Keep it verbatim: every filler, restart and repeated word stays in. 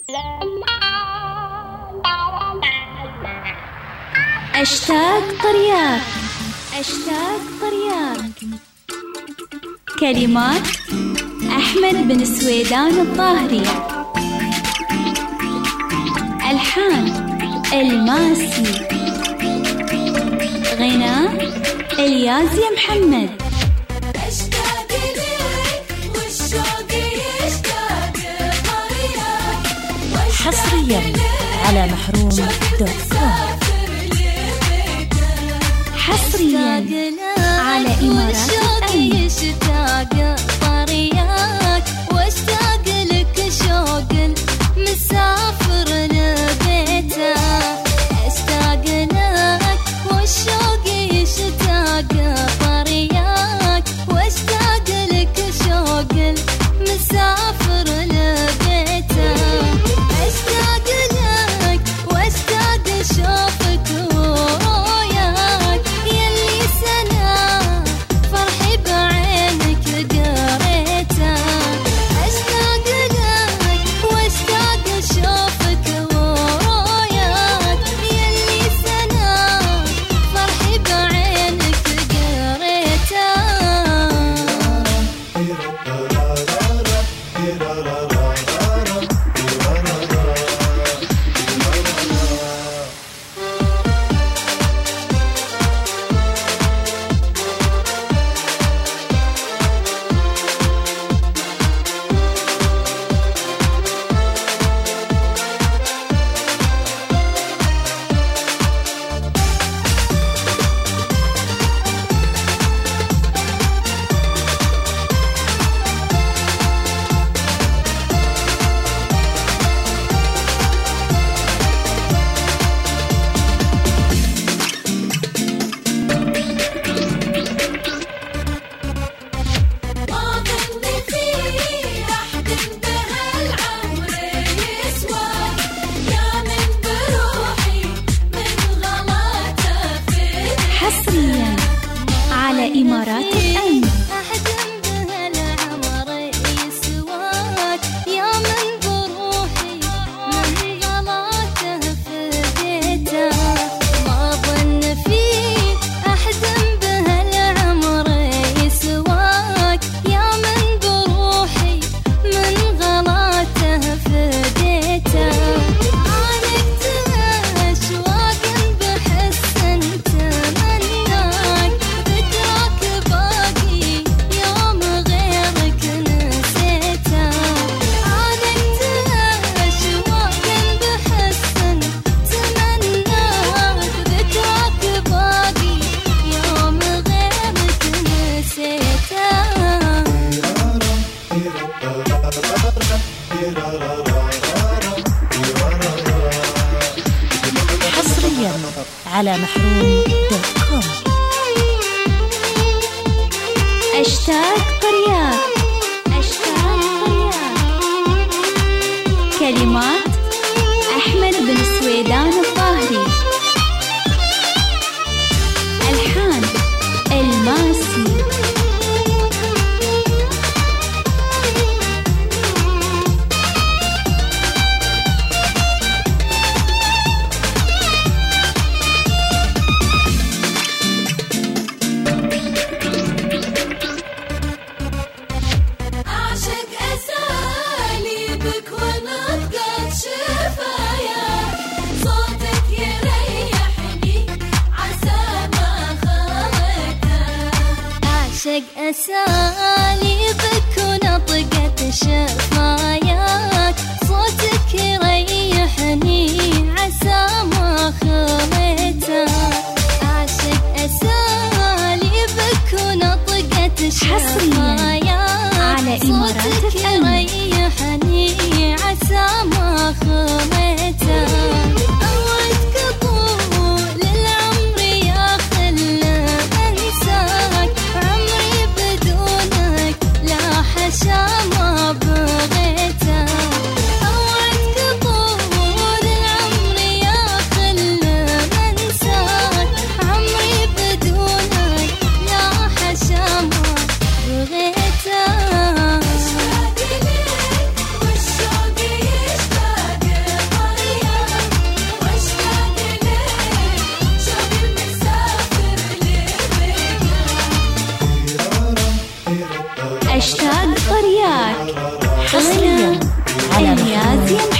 أشتاق طرياك، أشتاق طرياك. كلمات أحمد بن سويدان الظاهري، ألحان الماسي، غناء اليازي محمد. أشتاق لك والشوق يشتاق طريقك، حصريا على محروم دوت كوم. حصريا على إمارات الأمن. يشتاق طريقك واشتاق لك شوق مسافر لبيتك. أشتاق لك والشوق يشتاق طريقك واشتاق لك شوق مسافر لبيتك. أشتاق لك واشتاق شوفك وياك يلي سنة فرحي بعينك قريتك. أشتاق لك واشتاق شوفك وياك يلي سنة فرحي بعينك قريتك. حصريا على إمارات الأمن. أحلم بهالعمر يسواك يا من بروحي من غلاته فديته. ما ظن فيه أحلم بهالعمر يسواك يا من بروحي من غلاته فديته. عانقت أشواق بحس أنت مناك ذكراك باقي يوم غيرك نسيته. عانقت أشواق بحس أنت مناك ذكراك باقي يوم غيرك نسيته. حصريا على محروم دوت كوم. أشتاق طرياك، أشتاق طرياك. كلمات أحمد بن سويدان الظاهري، ألحان الماسي. أعشق أساليبك ونطقك شفاياك، صوتك يريحني عسى ما خلقك. أعشق أساليبك ونطقك شفاياك، صوتك يريحني عسى ما خلقك. أعشق أساليبك ونطقك شفاياك على إمارات الأمن. يريحني عسى ما خليته. أودك طول العمر يا خلة أنساك، عمري بدونك لا حشا ما بغيته. أشتاق طرياك حصريا على محروم.